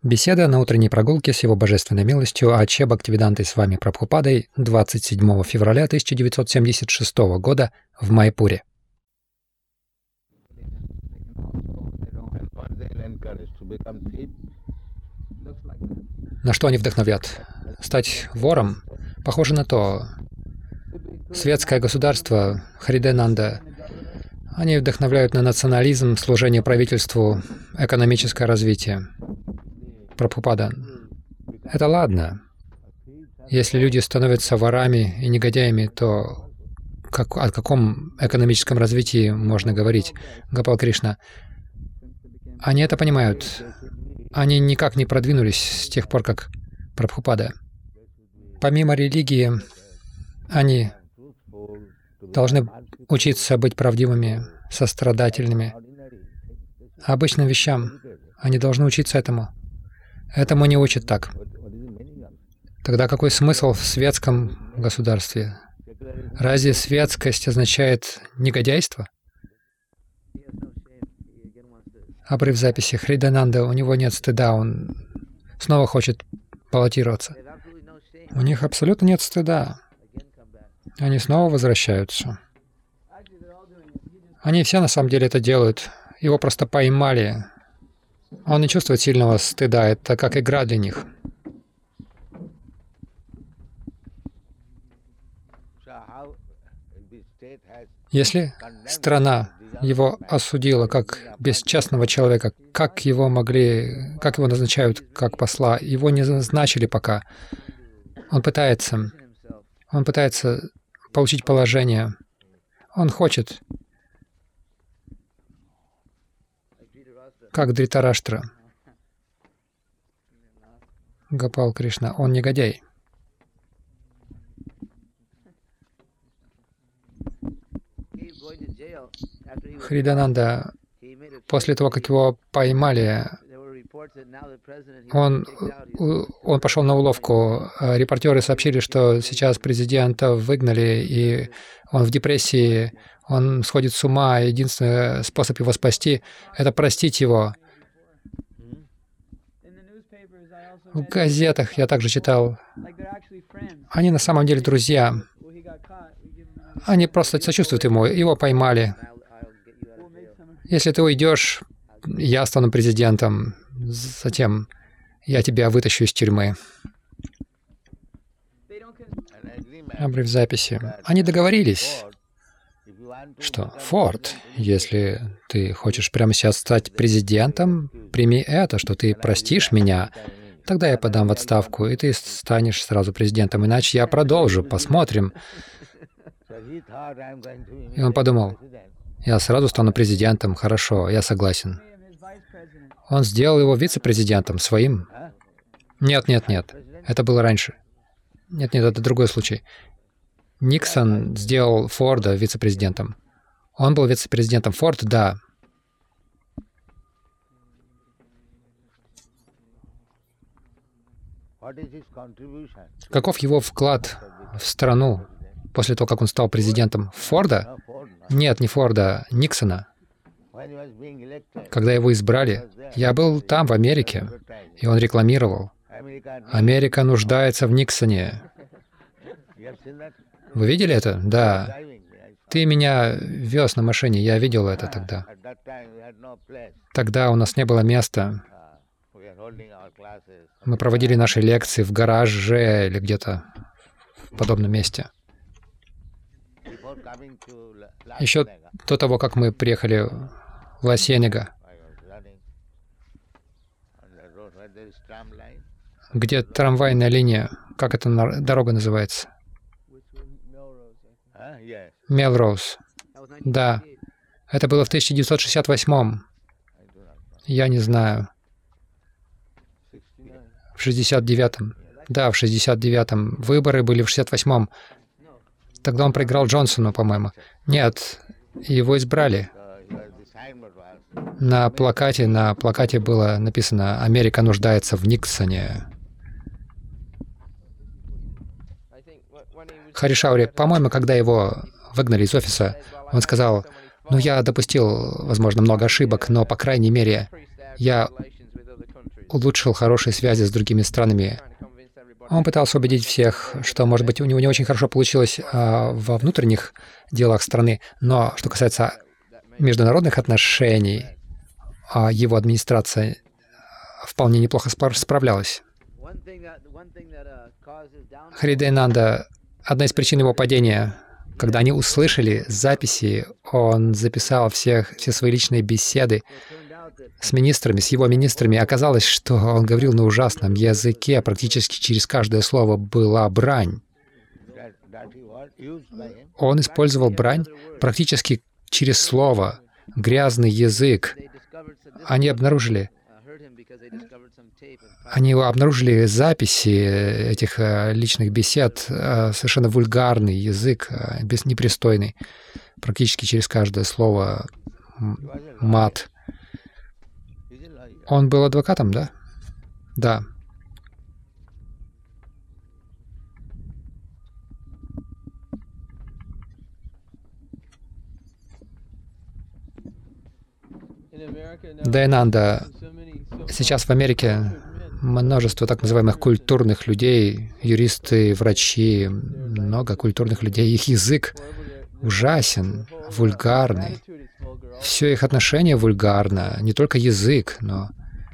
Беседа на утренней прогулке с Его Божественной милостью Аче Бхактивидантой с вами Прабхупадой 27 февраля 1976 года в Майпуре. На что они вдохновят? Стать вором? Похоже на то. Светское государство, Хриденанда, они вдохновляют на национализм, служение правительству, экономическое развитие. Прабхупада. Это ладно. Если люди становятся ворами и негодяями, то о каком экономическом развитии можно говорить? Гопал Кришна. Они это понимают. Они никак не продвинулись с тех пор, как Прабхупада. Помимо религии, они должны учиться быть правдивыми, сострадательными. Обычным вещам они должны учиться этому. Этому не учат так. Тогда какой смысл в светском государстве? Разве светскость означает негодяйство? Обрыв записи. Хридананда, у него нет стыда, он снова хочет баллотироваться. У них абсолютно нет стыда. Они снова возвращаются. Они все на самом деле это делают. Его просто поймали. Он не чувствует сильного стыда, это как игра для них. Если страна его осудила как бесчестного человека, как его назначают как посла, его не назначили пока. Он пытается получить положение. Он хочет, как Дритараштра. Гопал Кришна, он негодяй. Хридананда, после того, как его поймали, он пошел на уловку. Репортеры сообщили, что сейчас президента выгнали, и он в депрессии, он сходит с ума. Единственный способ его спасти — это простить его. В газетах я также читал. Они на самом деле друзья. Они просто сочувствуют ему. Его поймали. Если ты уйдешь, я стану президентом. Затем я тебя вытащу из тюрьмы. Обрыв записи. Они договорились, что Форд, если ты хочешь прямо сейчас стать президентом, прими это, что ты простишь меня, тогда я подам в отставку, и ты станешь сразу президентом. Иначе я продолжу, посмотрим. И он подумал, я сразу стану президентом, хорошо, я согласен. Он сделал его вице-президентом своим. Нет, это было раньше. Нет, это другой случай. Никсон сделал Форда вице-президентом. Он был вице-президентом. Форд, да. Каков его вклад в страну после того, как он стал президентом? Форда? Нет, не Форда, Никсона. Когда его избрали, я был там, в Америке, и он рекламировал. Америка нуждается в Никсоне. Вы видели это? Да. Ты меня вез на машине, я видел это тогда. Тогда у нас не было места. Мы проводили наши лекции в гараже или где-то в подобном месте. Еще до того, как мы приехали в Ла-Сьенега, где трамвайная линия, как эта дорога называется? Мелроуз. Да. Это было в 1968-м. Я не знаю. В 69-м. Да, в 69-м. Выборы были в 68-м. Тогда он проиграл Джонсону, по-моему. Нет, его избрали. На плакате было написано «Америка нуждается в Никсоне». Харишаури, по-моему, когда его выгнали из офиса, он сказал, я допустил, возможно, много ошибок, но, по крайней мере, я улучшил хорошие связи с другими странами. Он пытался убедить всех, что, может быть, у него не очень хорошо получилось во внутренних делах страны, но что касается международных отношений, его администрация вполне неплохо справлялась. Харидайнанда, одна из причин его падения, когда они услышали записи, он записал все свои личные беседы с министрами, с его министрами. Оказалось, что он говорил на ужасном языке, практически через каждое слово была брань. Он использовал брань практически через слово, грязный язык. Они обнаружили записи этих личных бесед, совершенно вульгарный язык, непристойный, практически через каждое слово мат. Он был адвокатом, да? Да. Дайананда, сейчас в Америке множество так называемых культурных людей, юристы, врачи, много культурных людей. Их язык ужасен, вульгарный. Все их отношение вульгарно, не только язык, но...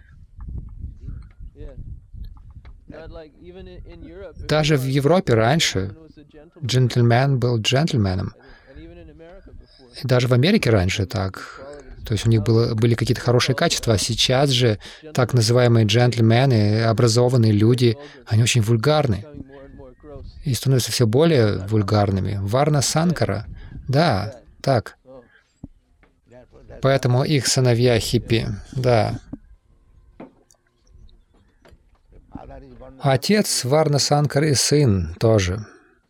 Даже в Европе раньше джентльмен был джентльменом. И даже в Америке раньше так. То есть у них были какие-то хорошие качества, а сейчас же так называемые джентльмены, образованные люди, они очень вульгарны и становятся все более вульгарными. Варна Санкара, да, так. Поэтому их сыновья хиппи, да. Отец Варна Санкара и сын тоже.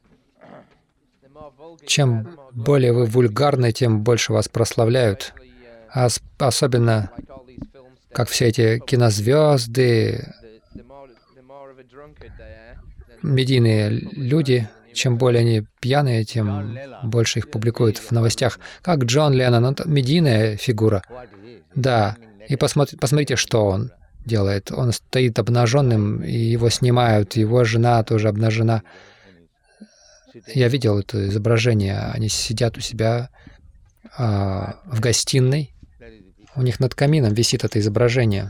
Чем более вы вульгарны, тем больше вас прославляют. Особенно, как все эти кинозвезды, медийные люди, чем более они пьяные, тем больше их публикуют в новостях. Как Джон Леннон, он медийная фигура. Да, и посмотрите, что он делает. Он стоит обнаженным, и его снимают, его жена тоже обнажена. Я видел это изображение. Они сидят у себя в гостиной. У них над камином висит это изображение.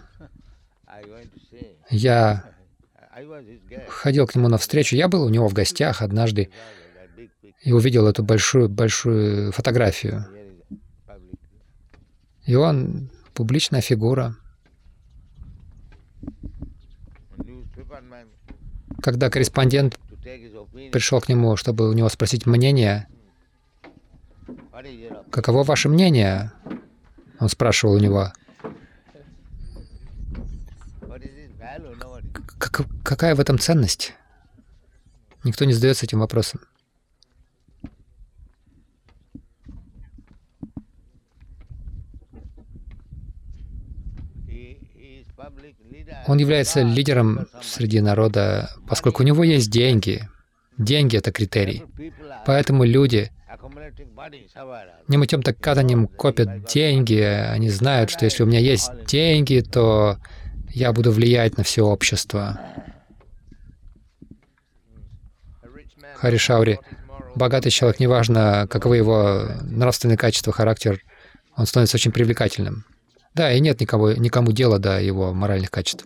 Я ходил к нему навстречу. Я был у него в гостях однажды и увидел эту большую фотографию. И он публичная фигура. Когда корреспондент пришел к нему, чтобы у него спросить мнение, «Каково ваше мнение?» Он спрашивал у него. Какая в этом ценность? Никто не задается этим вопросом. Он является лидером среди народа, поскольку у него есть деньги. Деньги — это критерий. Поэтому люди немытьем так катанем копят деньги. Они знают, что если у меня есть деньги, то я буду влиять на все общество. Харишаури. Богатый человек, неважно, каковы его нравственные качества, характер, он становится очень привлекательным. Да, и нет никому дела до его моральных качеств.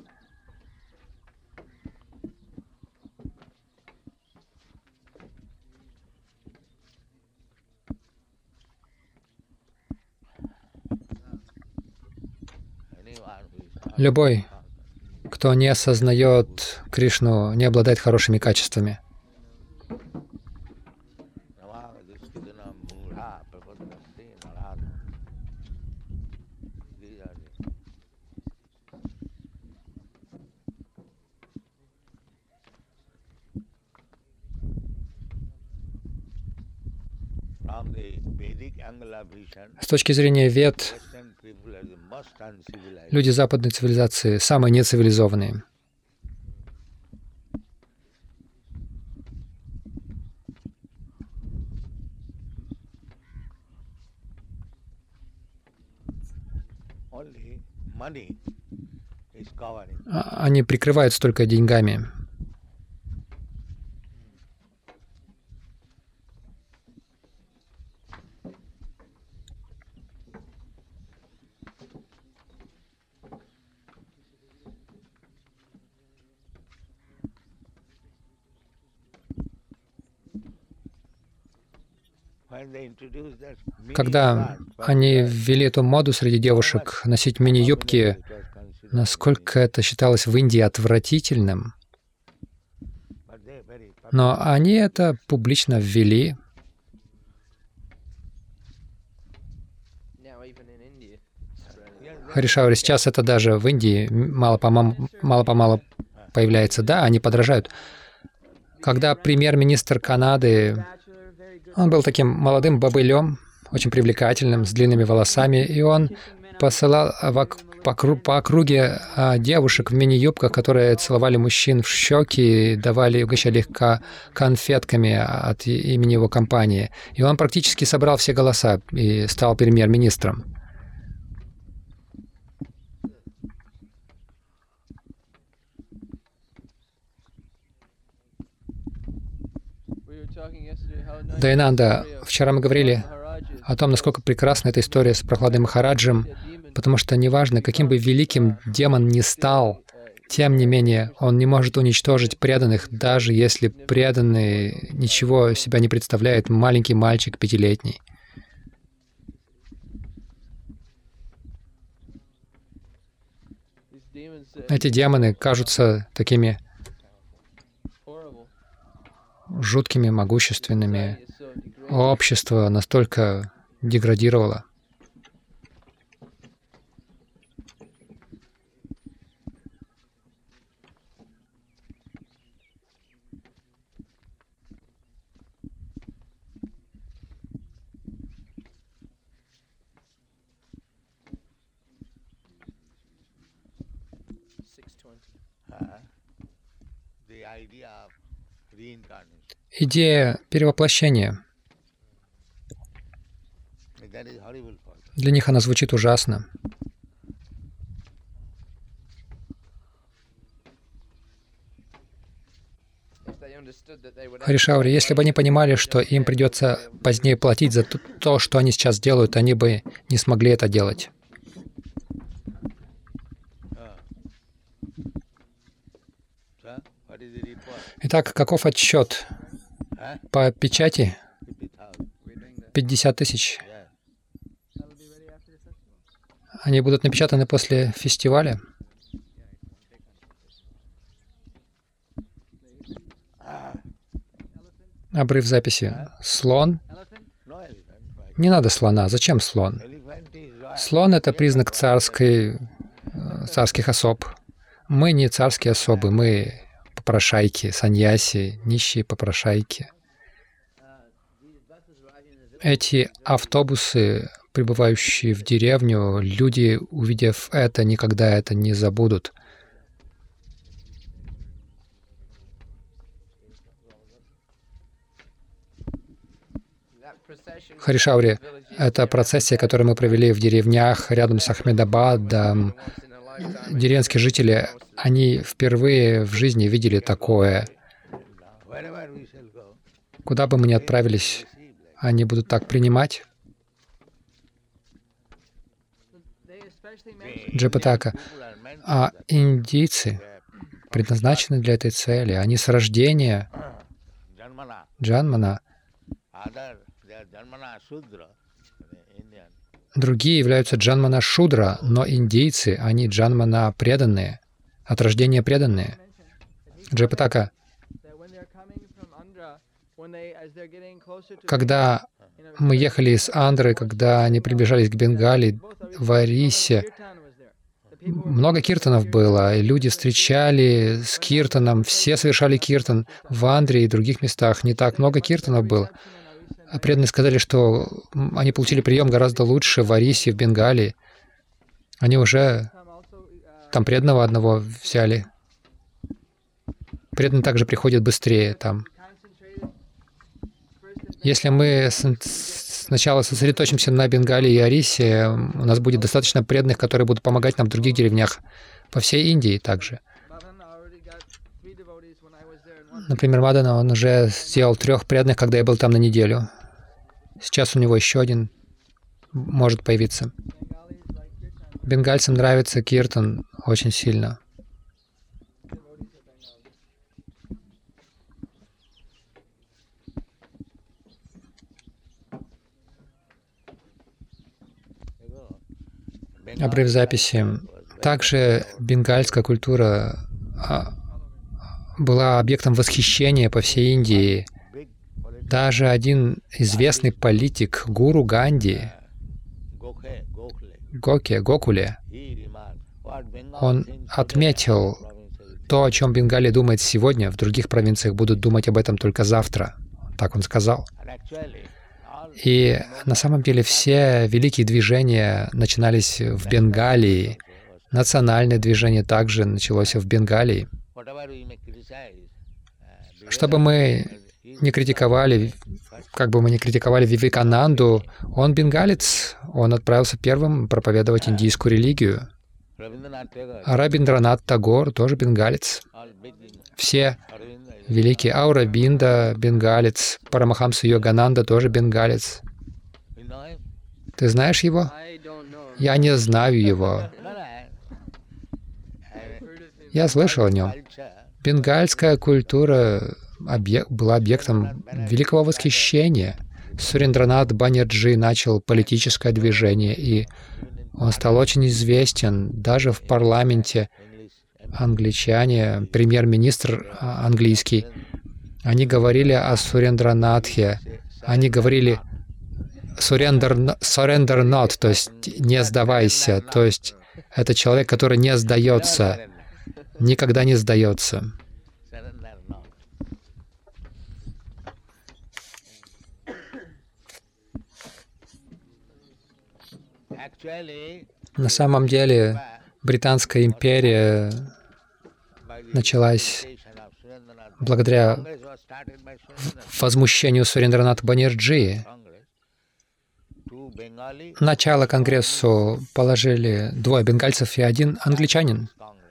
Любой, кто не осознает Кришну, не обладает хорошими качествами. С точки зрения Вед, люди западной цивилизации самые нецивилизованные. Они прикрываются только деньгами. Когда они ввели эту моду среди девушек носить мини-юбки, насколько это считалось в Индии отвратительным, но они это публично ввели. Харишаури, сейчас это даже в Индии мало-помалу появляется. Да, они подражают. Когда премьер-министр Канады, он был таким молодым бобылем, очень привлекательным, с длинными волосами, и он посылал по округе девушек в мини-юбках, которые целовали мужчин в щеки, угощали их конфетками от имени его компании. И он практически собрал все голоса и стал премьер-министром. Дайананда, вчера мы говорили о том, насколько прекрасна эта история с Прахладой Махараджем, потому что неважно, каким бы великим демон ни стал, тем не менее, он не может уничтожить преданных, даже если преданный ничего себя не представляет, маленький мальчик 5-летний. Эти демоны кажутся такими жуткими, могущественными. Общество настолько деградировало. Идея перевоплощения. Для них она звучит ужасно. Харишаури, если бы они понимали, что им придется позднее платить за то, что они сейчас делают, они бы не смогли это делать. Итак, каков отсчет? По печати 50 тысяч. Они будут напечатаны после фестиваля. Обрыв записи. Слон. Не надо слона. Зачем слон? Слон — это признак царских особ. Мы не царские особы, мы попрошайки, саньяси, нищие попрошайки. Эти автобусы, прибывающие в деревню, люди, увидев это, никогда это не забудут. Харишаури, это процессия, которую мы провели в деревнях рядом с Ахмедабадом. Деревенские жители, они впервые в жизни видели такое. Куда бы мы ни отправились, они будут так принимать. Джапатака. А индийцы предназначены для этой цели. Они с рождения, джанмана. Другие являются джанмана шудра, но индийцы, они джанмана преданные, от рождения преданные. Джапатака. Когда мы ехали из Андры, когда они приближались к Бенгалии, в Орисе, много киртанов было, и люди встречали с киртаном, все совершали киртан. В Андре и других местах не так много киртанов было. А преданные сказали, что они получили прием гораздо лучше в Орисе, в Бенгалии. Они уже там преданного одного взяли. Преданные также приходят быстрее там. Если мы сначала сосредоточимся на Бенгалии и Орисе, у нас будет достаточно преданных, которые будут помогать нам в других деревнях. по всей Индии также. Например, Мадана, он уже сделал 3 преданных, когда я был там на неделю. Сейчас у него еще один может появиться. Бенгальцам нравится киртан очень сильно. Обрыв записи. Также бенгальская культура была объектом восхищения по всей Индии. Даже один известный политик, гуру Ганди, Гокуле, он отметил то, о чем Бенгалия думает сегодня, в других провинциях будут думать об этом только завтра. Так он сказал. И на самом деле все великие движения начинались в Бенгалии. Национальное движение также началось в Бенгалии. Чтобы мы не критиковали, как бы мы ни критиковали Вивекананду, он бенгалец, он отправился первым проповедовать индийскую религию. А Рабиндранат Тагор тоже бенгалец. Все великие Аурабинда бенгалец, Парамахамса Йогананда тоже бенгалец. Ты знаешь его? Я не знаю его. Я слышал о нем. Бенгальская культура была объектом великого восхищения. Сурендранат Баннерджи начал политическое движение, и он стал очень известен даже в парламенте. Англичане, премьер-министр английский, они говорили о Сурендранатхе, они говорили surrender not, то есть не сдавайся, то есть это человек, который не сдается, никогда не сдается. На самом деле, Британская империя началась благодаря возмущению Сурендраната Баннерджи. Начало Конгрессу положили 2 бенгальцев и 1 англичанин.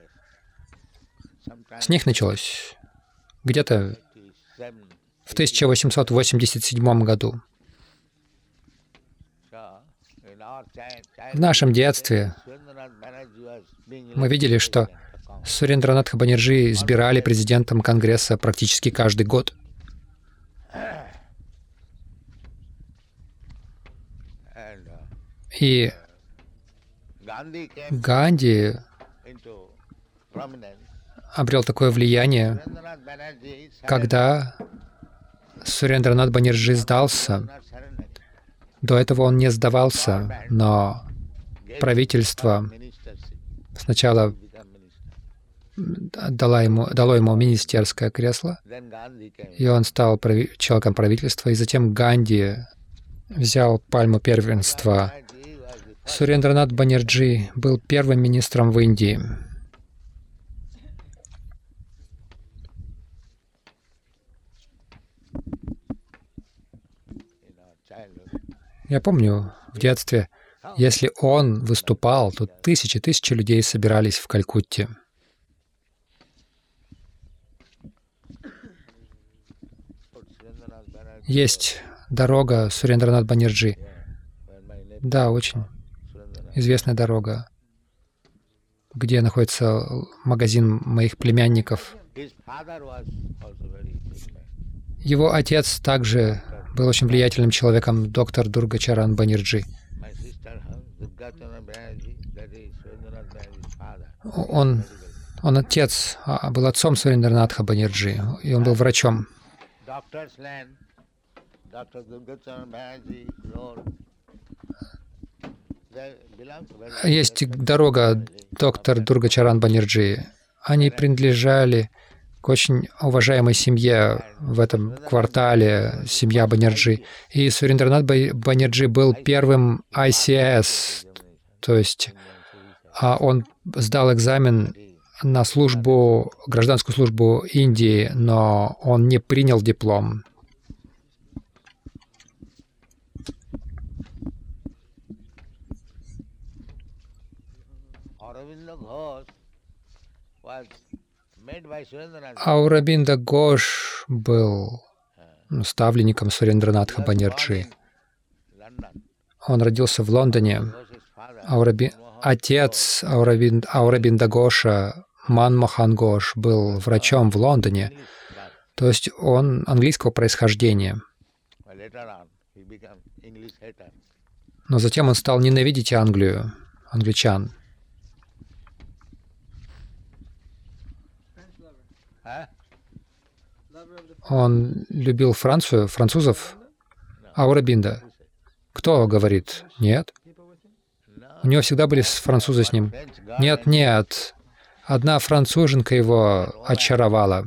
С них началось где-то в 1887 году. В нашем детстве мы видели, что Сурендранатха Баннерджи избирали президентом Конгресса практически каждый год. И Ганди обрел такое влияние, когда Сурендранат Баннерджи сдался. До этого он не сдавался, но правительство сначала дало ему министерское кресло, и он стал человеком правительства, и затем Ганди взял пальму первенства. Сурендранат Баннерджи был первым министром в Индии. Я помню, в детстве, если он выступал, то тысячи людей собирались в Калькутте. Есть дорога Сурендранат Баннерджи. Да, очень известная дорога, где находится магазин моих племянников. Его отец также был очень влиятельным человеком, доктор Дургачаран Баннерджи. Он отец, был отцом Сурендранатха Баннерджи, и он был врачом. Есть дорога доктор Дургачаран Баннерджи. Они принадлежали к очень уважаемой семье в этом квартале, семья Баннерджи. И Сурендранат Баннерджи был первым ICS, то есть он сдал экзамен на службу, гражданскую службу Индии, но он не принял диплом. Аурабинда Гhosh был ставленником Сурендранатха Баннерджи. Он родился в Лондоне. Отец Аурабинда Гоша, Манмохан Гhosh, был врачом в Лондоне. То есть он английского происхождения. Но затем он стал ненавидеть Англию, англичан. Он любил Францию, французов. Аурабинда. Кто говорит? Нет. У него всегда были французы с ним. Нет, нет. Одна француженка его очаровала.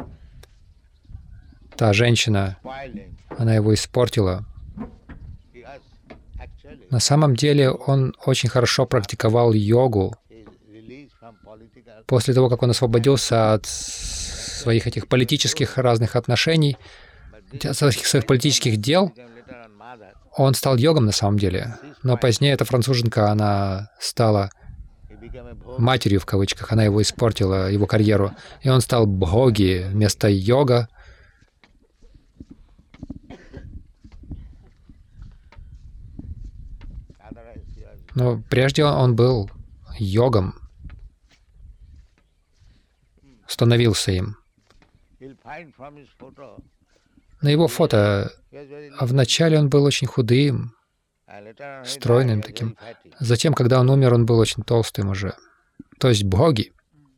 Та женщина, она его испортила. На самом деле он очень хорошо практиковал йогу. После того, как он освободился от своих этих политических разных отношений, от своих политических дел, он стал йогом на самом деле. Но позднее эта француженка, она стала матерью в кавычках, она его испортила, его карьеру. И он стал бхоги вместо йога. Но прежде он был йогом, становился им. На его фото вначале он был очень худым, стройным таким. Затем, когда он умер, он был очень толстым уже. То есть бхоги.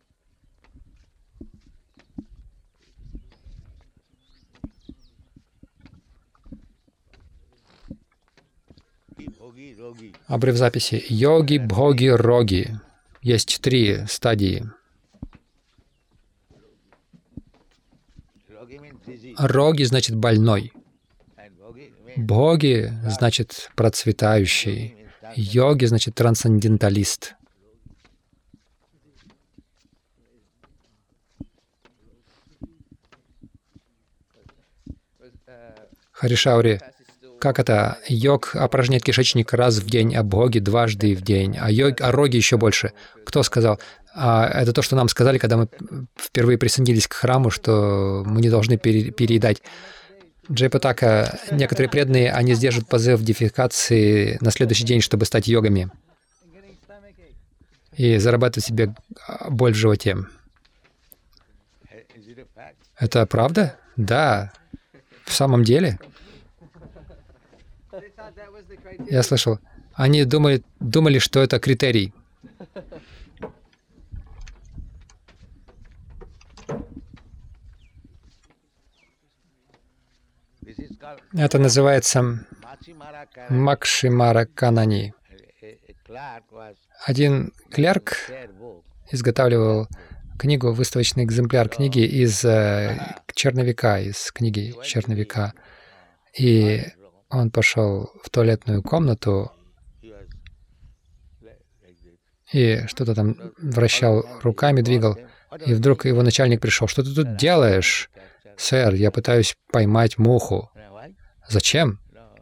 Обрыв записи. Йоги, бхоги, роги. Есть 3 стадии. Роги значит больной. Бхоги значит процветающий. Йоги значит трансценденталист. Харишаури, как это? Йог опорожняет кишечник раз в день, а бхоги дважды в день, а роги еще больше. Кто сказал? Это то, что нам сказали, когда мы впервые присоединились к храму, что мы не должны переедать. Джайпатака, некоторые преданные, они сдержат позыв дефекации на следующий день, чтобы стать йогами и зарабатывать себе боль в животе. Это правда? Да. В самом деле? Я слышал. Они думали, что это критерий. Это называется Макшимара Канани. Один клерк изготавливал книгу, выставочный экземпляр книги из черновика, из книги черновика. И он пошел в туалетную комнату и что-то там вращал руками, двигал. И вдруг его начальник пришел. «Что ты тут делаешь?» «Сэр, я пытаюсь поймать муху». «Зачем?»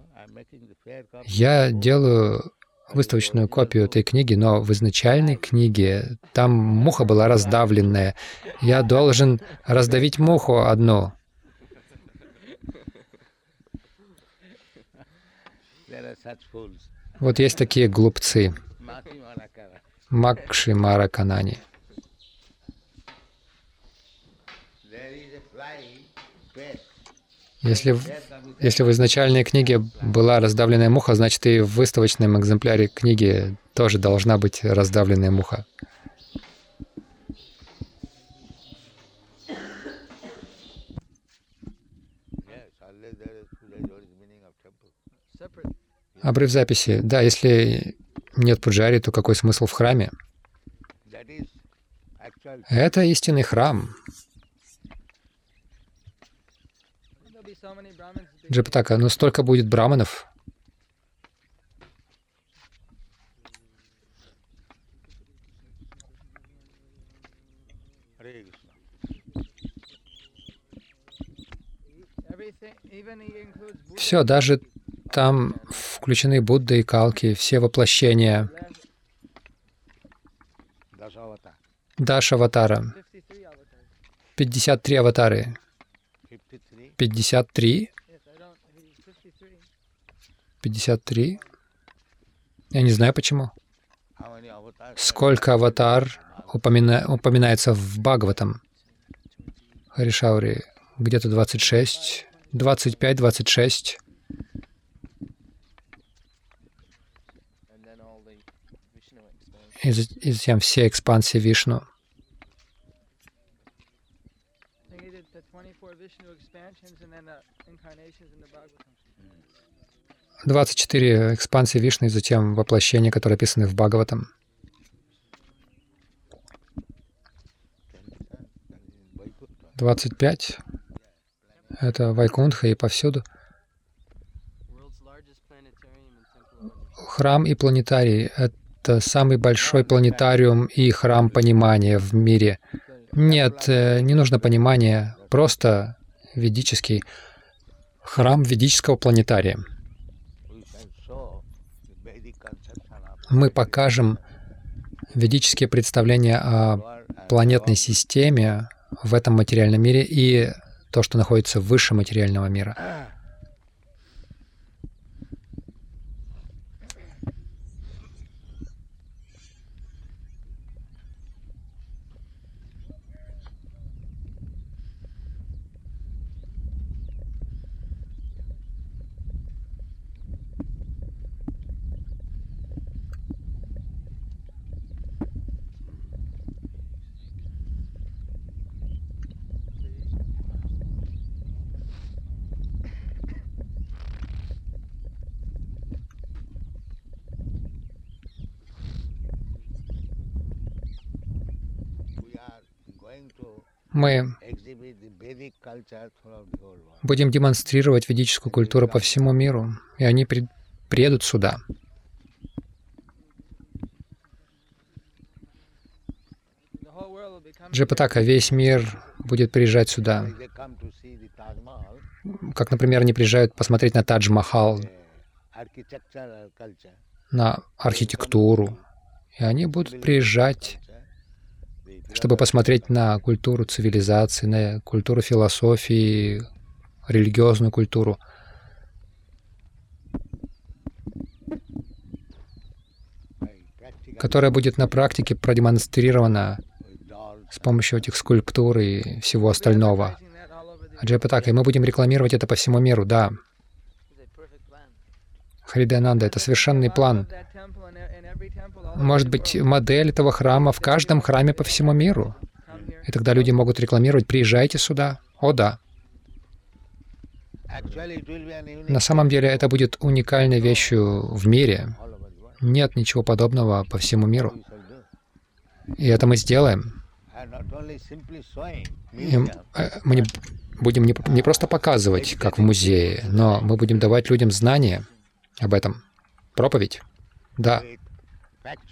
«Я делаю выставочную копию этой книги, но в изначальной книге там муха была раздавленная. Я должен раздавить муху одну». Вот есть такие глупцы. Макшимара Канани. Если в изначальной книге была раздавленная муха, значит и в выставочном экземпляре книги тоже должна быть раздавленная муха. Обрыв записи. Да, если нет пуджари, то какой смысл в храме? Это истинный храм. Джайпатака, но столько будет браманов. Все, даже там включены Будда и Калки, все воплощения. Даш-аватара. 53 аватары. 53? 53? Я не знаю почему. Сколько аватар упоминается в Бхагаватам? Харишаури. Где-то 26, 25, 26. И затем все экспансии Вишну. 24 экспансии Вишну и затем воплощения, которые описаны в Бхагаватам. 25 — это Вайкунтха и повсюду. Храм и планетарий — это самый большой планетариум и храм понимания в мире. Нет, не нужно понимания, просто ведический храм ведического планетария. Мы покажем ведические представления о планетной системе в этом материальном мире и то, что находится выше материального мира. Мы будем демонстрировать ведическую культуру по всему миру, и они приедут сюда. Джипатака, весь мир будет приезжать сюда. Как, например, они приезжают посмотреть на Тадж-Махал, на архитектуру. И они будут приезжать, чтобы посмотреть на культуру цивилизации, на культуру философии, религиозную культуру. Которая будет на практике продемонстрирована с помощью этих скульптур и всего остального. Джайпатака, и мы будем рекламировать это по всему миру, да. Хридаянанда — это совершенный план. Может быть, модель этого храма в каждом храме по всему миру. И тогда люди могут рекламировать: приезжайте сюда. О, да. На самом деле это будет уникальной вещью в мире. Нет ничего подобного по всему миру. И это мы сделаем. И мы будем не просто показывать, как в музее, но мы будем давать людям знания об этом. Проповедь. Да.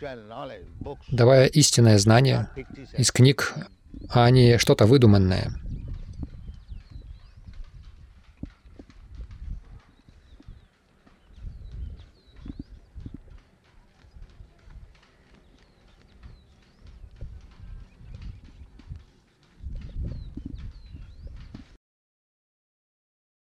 Давая истинное знание из книг, а не что-то выдуманное.